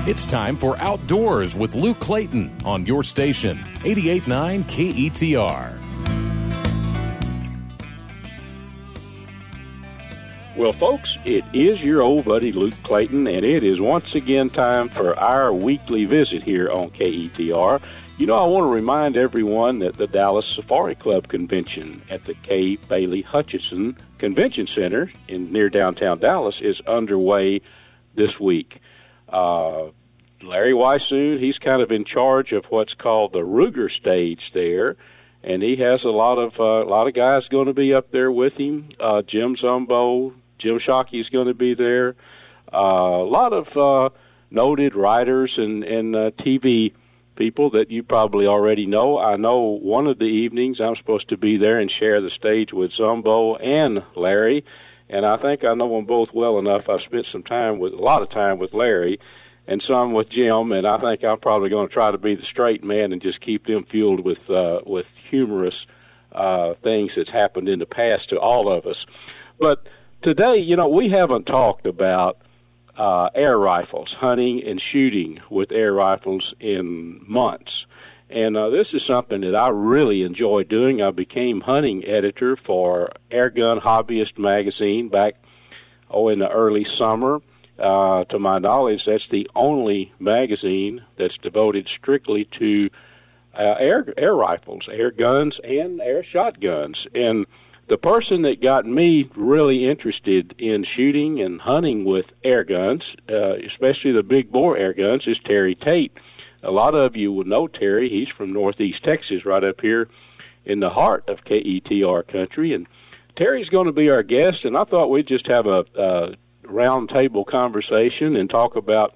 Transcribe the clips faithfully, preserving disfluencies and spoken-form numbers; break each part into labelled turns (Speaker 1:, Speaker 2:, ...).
Speaker 1: It's time for Outdoors with Luke Clayton on your station, eighty-eight point nine K E T R.
Speaker 2: Well, folks, it is your old buddy Luke Clayton, and it is once again time for our weekly visit here on K E T R. You know, I want to remind everyone that the Dallas Safari Club convention at the K. Bailey Hutchison Convention Center in near downtown Dallas is underway this week. Uh, Larry Weissoon, he's kind of in charge of what's called the Ruger stage there, and he has a lot of uh, a lot of guys going to be up there with him. Uh, Jim Zumbo, Jim Shockey is going to be there. Uh, a lot of uh, noted writers and and uh, T V people that you probably already know. I know one of the evenings I'm supposed to be there and share the stage with Zumbo and Larry. And I think I know them both well enough. I've spent some time with, a lot of time with Larry and some with Jim, and I think I'm probably going to try to be the straight man and just keep them fueled with uh, with humorous uh, things that's happened in the past to all of us. But today, you know, we haven't talked about uh, air rifles, hunting and shooting with air rifles in months. And uh, this is something that I really enjoy doing. I became hunting editor for Airgun Hobbyist magazine back, oh, in the early summer. Uh, to my knowledge, that's the only magazine that's devoted strictly to uh, air air rifles, air guns, and air shotguns. And the person that got me really interested in shooting and hunting with air guns, uh, especially the big bore air guns, is Terry Tate. A lot of you will know Terry. He's from Northeast Texas, right up here in the heart of K E T R country. And Terry's going to be our guest, and I thought we'd just have a, a round-table conversation and talk about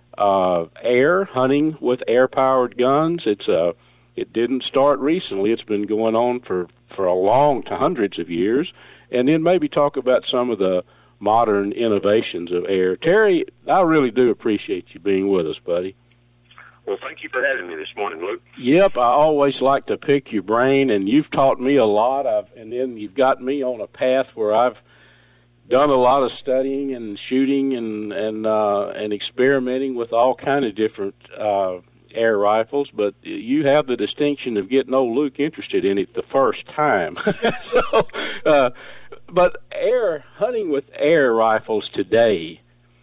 Speaker 2: uh, air, hunting with air-powered guns. It's uh, It didn't start recently. It's been going on for, for a long time, hundreds of years. And then maybe talk about some of the modern innovations of air. Terry, I really do appreciate you being with us, buddy.
Speaker 3: Well, thank you for having me this morning, Luke.
Speaker 2: Yep, I always like to pick your brain, and you've taught me a lot. I've, and then you've got me on a path where I've done a lot of studying and shooting and and uh, and experimenting with all kind of different uh, air rifles. But you have the distinction of getting old Luke interested in it the first time. so, uh, but air hunting with air rifles today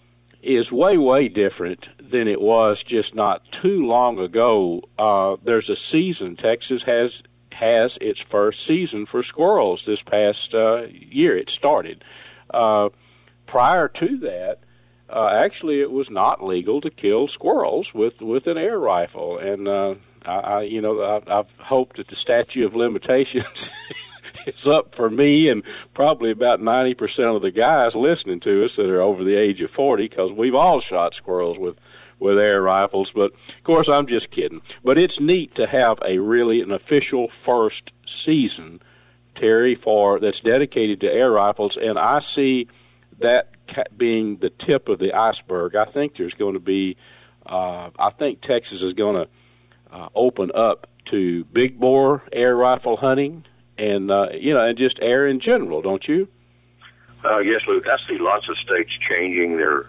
Speaker 2: is way, way different than it was just not too long ago. Uh, there's a season. Texas has has its first season for squirrels this past uh, year. It started. Uh, prior to that, uh, actually, it was not legal to kill squirrels with, with an air rifle. And uh, I, I, you know, I, I've hoped that the statute of limitations is up for me and probably about ninety percent of the guys listening to us that are over the age of forty, because we've all shot squirrels with, with air rifles. But, of course, I'm just kidding. But it's neat to have a really an official first season, Terry, for that's dedicated to air rifles, and I see that being the tip of the iceberg. I think there's going to be, uh, I think Texas is going to uh, open up to big bore air rifle hunting, and uh, you know, and just air in general, don't you?
Speaker 3: Uh, yes, Luke. I see lots of states changing their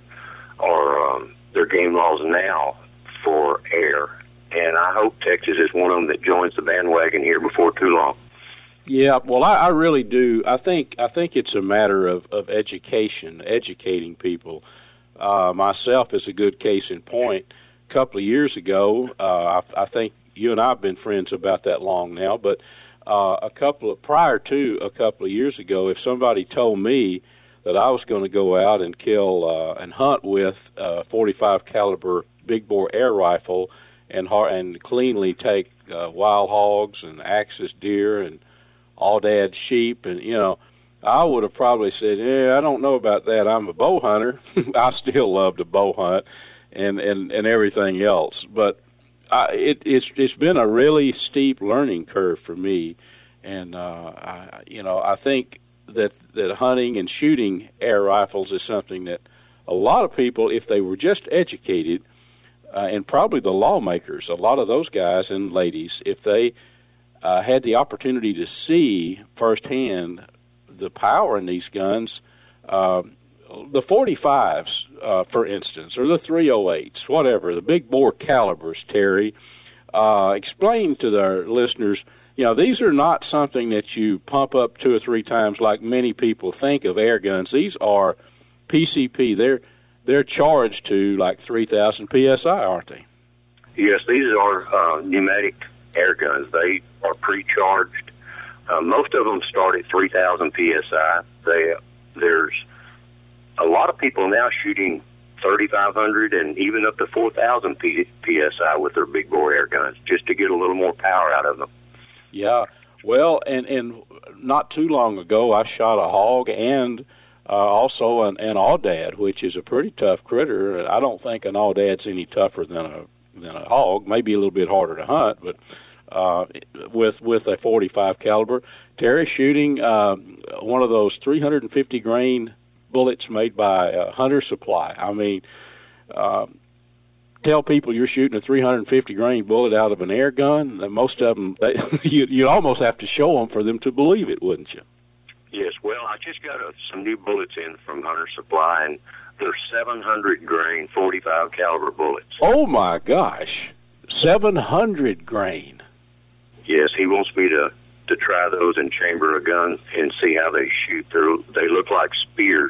Speaker 3: or um, their game laws now for air, and I hope Texas is one of them that joins the bandwagon here before too long.
Speaker 2: Yeah, well, I, I really do. I think I think it's a matter of, of education, educating people. Uh, myself is a good case in point. A couple of years ago, uh, I, I think you and I have been friends about that long now, but uh, a couple of prior to a couple of years ago, if somebody told me that I was going to go out and kill uh, and hunt with a forty-five caliber big bore air rifle and and cleanly take uh, wild hogs and axis deer and all-dad sheep, and, you know, I would have probably said, yeah, I don't know about that. I'm a bow hunter. I still love to bow hunt and, and, and everything else. But I, it, it's it's been a really steep learning curve for me. And, uh, I, you know, I think that, that hunting and shooting air rifles is something that a lot of people, if they were just educated, uh, and probably the lawmakers, a lot of those guys and ladies, if they Uh, had the opportunity to see firsthand the power in these guns, uh, the forty-fives, uh, for instance, or the three oh eights, whatever, the big bore calibers, Terry, uh, explain to our listeners, you know, these are not something that you pump up two or three times like many people think of air guns. These are P C P. They're they're charged to like three thousand P S I, aren't they?
Speaker 3: Yes, these are uh, pneumatic air guns. They are pre-charged. Uh, most of them start at three thousand P S I. They, there's a lot of people now shooting thirty-five hundred and even up to four thousand P S I with their big bore air guns just to get a little more power out of them.
Speaker 2: Yeah, well, and, and not too long ago, I shot a hog and uh, also an, an aoudad, which is a pretty tough critter. I don't think an aoudad's any tougher than a than a hog. Maybe a little bit harder to hunt, but uh, with with a forty-five caliber, Terry shooting uh, one of those three hundred fifty grain bullets made by uh, Hunter Supply. I mean. Uh, Tell people you're shooting a three hundred fifty grain bullet out of an air gun, and most of them, they, you, you'd almost have to show them for them to believe it, wouldn't you?
Speaker 3: Yes, well, I just got a, some new bullets in from Hunter Supply, and they're seven hundred grain forty-five caliber bullets.
Speaker 2: Oh, my gosh, seven hundred grain.
Speaker 3: Yes, he wants me to, to try those and chamber a gun and see how they shoot. They're, they look like spears.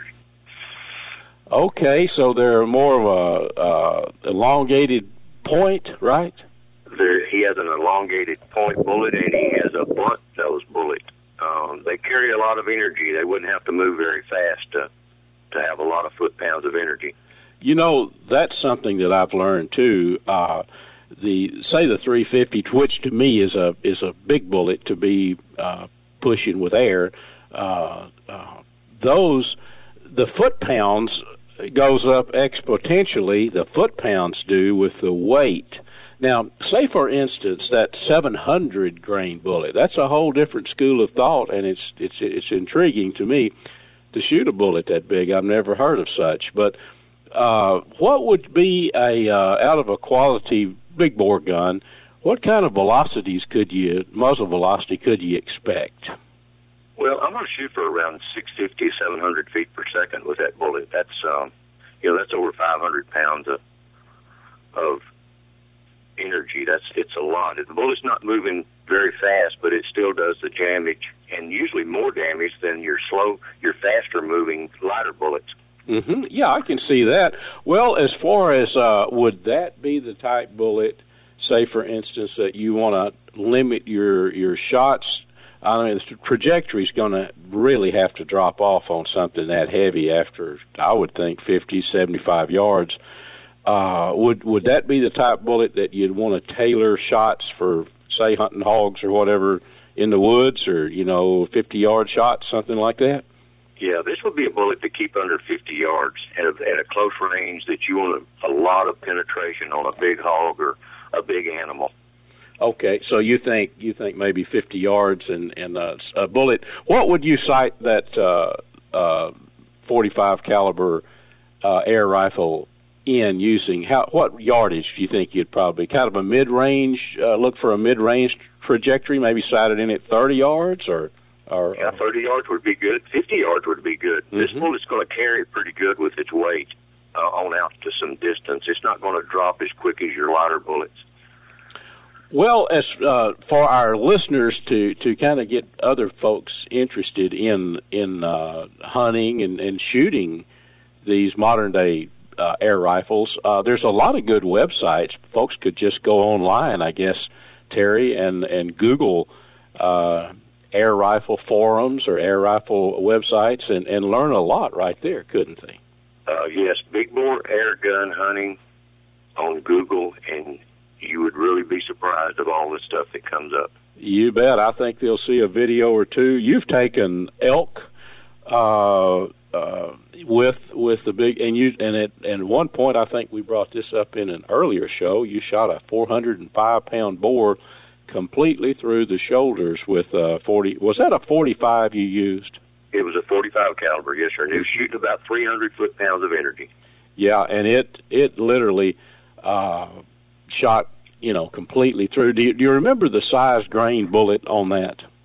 Speaker 2: Okay, so they're more of a uh, elongated point, right?
Speaker 3: There, he has an elongated point bullet, and he has a blunt nose bullet. Um, they carry a lot of energy. They wouldn't have to move very fast to to have a lot of foot-pounds of energy.
Speaker 2: You know, that's something that I've learned, too. Uh, the say the three fifty, which to me is a is a big bullet to be uh, pushing with air, uh, uh, those... The foot-pounds goes up exponentially, the foot-pounds do, with the weight. Now, say, for instance, that seven hundred grain bullet, that's a whole different school of thought, and it's it's it's intriguing to me to shoot a bullet that big. I've never heard of such. But uh, what would be, a uh, out of a quality big-bore gun, what kind of velocities could you, muzzle velocity could you expect?
Speaker 3: Well, I'm going to shoot for around six fifty, seven hundred feet per second with that bullet. That's, um, you know, that's over five hundred pounds of, of energy. That's, it's a lot. The bullet's not moving very fast, but it still does the damage, and usually more damage than your slow, your faster moving, lighter bullets.
Speaker 2: Mm-hmm. Yeah, I can see that. Well, as far as, uh, would that be the type bullet, say, for instance, that you want to limit your, your shots? I mean, the trajectory is going to really have to drop off on something that heavy after, I would think, fifty, seventy-five yards. Uh, would would that be the type bullet that you'd want to tailor shots for, say, hunting hogs or whatever in the woods, or, you know, fifty-yard shots, something like that?
Speaker 3: Yeah, this would be a bullet to keep under fifty yards at a, at a close range that you want a, a lot of penetration on a big hog or a big animal.
Speaker 2: Okay, so you think you think maybe fifty yards and, and uh, a bullet. What would you cite that uh, uh, forty-five caliber uh, air rifle in using? How what yardage do you think you'd probably kind of a mid range? Uh, look for a mid range trajectory, maybe sight it in at thirty yards or. or
Speaker 3: yeah, thirty yards would be good. Fifty yards would be good. Mm-hmm. This bullet's going to carry pretty good with its weight uh, on out to some distance. It's not going to drop as quick as your lighter bullets.
Speaker 2: Well, as uh, for our listeners to, to kind of get other folks interested in in uh, hunting and, and shooting these modern day uh, air rifles, uh, there's a lot of good websites. Folks could just go online, I guess, Terry, and and Google uh, air rifle forums or air rifle websites and, and learn a lot right there, couldn't they?
Speaker 3: Uh, yes, big bore air gun hunting on Google, and you would really be surprised of all the stuff that comes up.
Speaker 2: You bet. I think they'll see a video or two. You've taken elk uh, uh, with with the big, and you and at and one point I think we brought this up in an earlier show. You shot a four hundred five pound boar completely through the shoulders with a forty. Was that a forty-five you used?
Speaker 3: It was a forty-five caliber, yes, sir. And it was shooting about three hundred foot pounds of energy.
Speaker 2: Yeah, and it it literally uh, shot, you know, completely through. Do you, do you remember the size grain bullet on that?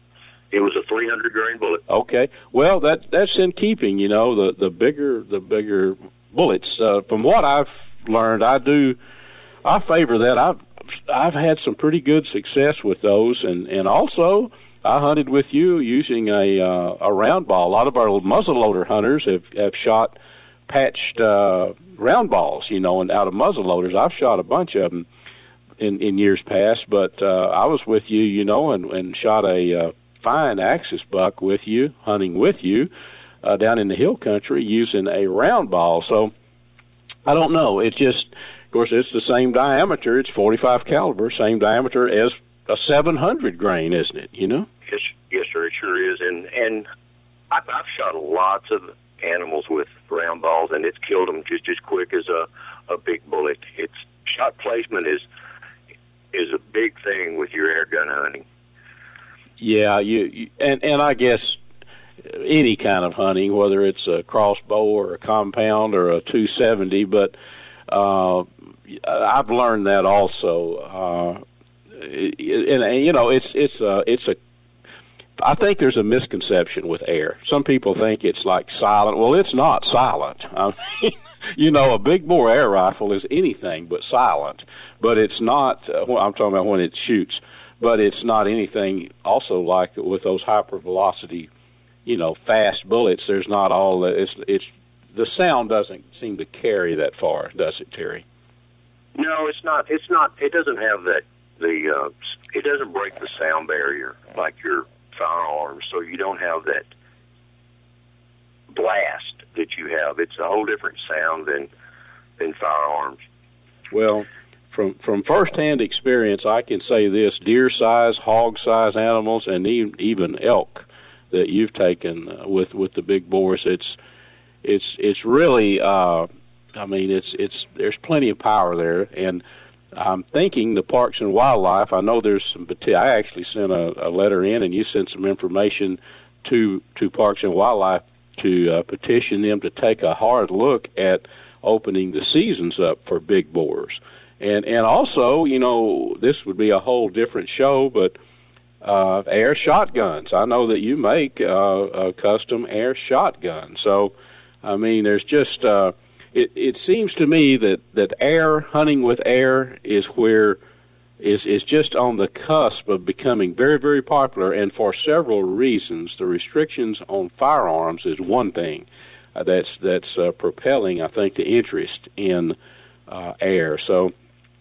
Speaker 3: It was a three hundred grain bullet.
Speaker 2: Okay. Well, that that's in keeping. You know, the the bigger the bigger bullets. Uh, from what I've learned, I do. I favor that. I've I've had some pretty good success with those, and, and also I hunted with you using a uh, a round ball. A lot of our muzzleloader hunters have, have shot patched uh, round balls, you know, and out of muzzleloaders. I've shot a bunch of them in, in years past, but uh, I was with you, you know, and, and shot a uh, fine axis buck with you, hunting with you uh, down in the hill country using a round ball. So I don't know. It just... Of course, it's the same diameter. It's forty-five caliber, same diameter as a seven hundred grain, isn't it? You know?
Speaker 3: Yes, yes, sir. It sure is. And and I've, I've shot lots of animals with round balls, and it's killed them just as quick as a a big bullet. It's shot placement is is a big thing with your air gun hunting.
Speaker 2: Yeah, you, you and and I guess any kind of hunting, whether it's a crossbow or a compound or a two seventy, but. Uh, I've learned that also, uh, and, and you know, it's it's a it's a. I think there's a misconception with air. Some people think it's like silent. Well, it's not silent. I mean, you know, a big bore air rifle is anything but silent. But it's not. Uh, I'm talking about when it shoots. But it's not anything. Also, like with those hypervelocity, you know, fast bullets. There's not all. The, it's it's the sound doesn't seem to carry that far, does it, Terry?
Speaker 3: No, it's not. It's not. It doesn't have that. The uh, it doesn't break the sound barrier like your firearms, so you don't have that blast that you have. It's a whole different sound than than firearms.
Speaker 2: Well, from from firsthand experience, I can say this: deer size, hog size animals, and even even elk that you've taken uh, with with the big bores. It's it's it's really. Uh, I mean, it's it's there's plenty of power there, and I'm thinking the Parks and Wildlife. I know there's some. I actually sent a, a letter in, and you sent some information to to Parks and Wildlife to uh, petition them to take a hard look at opening the seasons up for big bores, and and also, you know, this would be a whole different show, but uh, air shotguns. I know that you make uh, a custom air shotgun, so I mean, there's just. Uh, It, it seems to me that, that air, hunting with air, is where is is just on the cusp of becoming very, very popular, and for several reasons. The restrictions on firearms is one thing uh, that's that's uh, propelling, I think, the interest in uh, air. So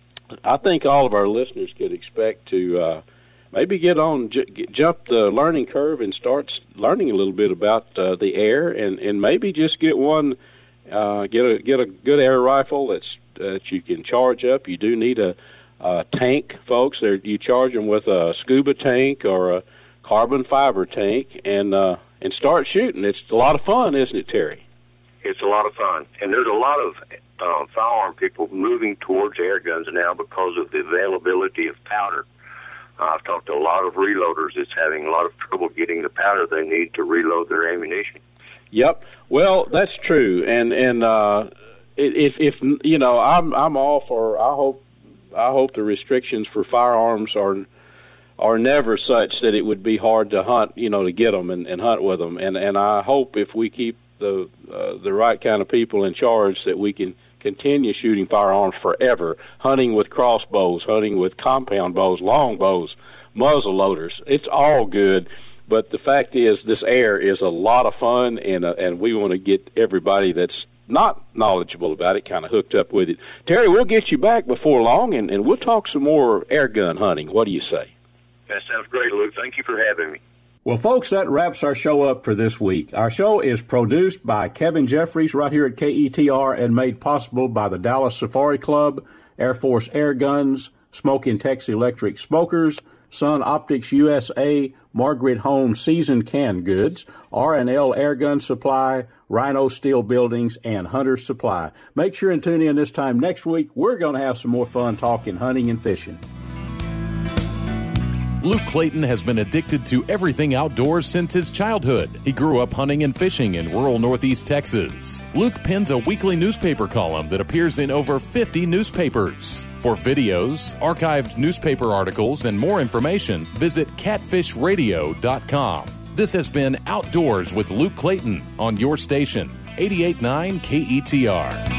Speaker 2: I think all of our listeners could expect to uh, maybe get on, j- jump the learning curve and start learning a little bit about uh, the air, and, and maybe just get one. Uh, get a get a good air rifle that's that you can charge up. You do need a, a tank, folks. There, you charge them with a scuba tank or a carbon fiber tank, and uh, and start shooting. It's a lot of fun, isn't it, Terry?
Speaker 3: It's a lot of fun, and there's a lot of uh, firearm people moving towards air guns now because of the availability of powder. Uh, I've talked to a lot of reloaders that's having a lot of trouble getting the powder they need to reload their ammunition.
Speaker 2: Yep. Well, that's true, and and uh, if if you know, I'm I'm all for. I hope I hope the restrictions for firearms are are never such that it would be hard to hunt. You know, to get them and, and hunt with them, and and I hope if we keep the uh, the right kind of people in charge that we can continue shooting firearms forever, hunting with crossbows, hunting with compound bows, long bows, muzzle loaders. It's all good. But the fact is, this air is a lot of fun, and uh, and we want to get everybody that's not knowledgeable about it kind of hooked up with it. Terry, we'll get you back before long, and, and we'll talk some more air gun hunting. What do you say?
Speaker 3: That sounds great, Luke. Thank you for having me.
Speaker 4: Well, folks, that wraps our show up for this week. Our show is produced by Kevin Jeffries right here at K E T R and made possible by the Dallas Safari Club, Air Force Air Guns, Smoking Tex Electric Smokers, Sun Optics U S A, Margaret Home Seasoned Canned Goods, R and L Air Gun Supply, Rhino Steel Buildings, and Hunter's Supply. Make sure and tune in this time next week. We're going to have some more fun talking hunting and fishing.
Speaker 1: Luke Clayton has been addicted to everything outdoors since his childhood. He grew up hunting and fishing in rural northeast Texas. Luke pens a weekly newspaper column that appears in over fifty newspapers. For videos, archived newspaper articles, and more information, visit catfish radio dot com. This has been Outdoors with Luke Clayton on your station, eighty-eight point nine K E T R.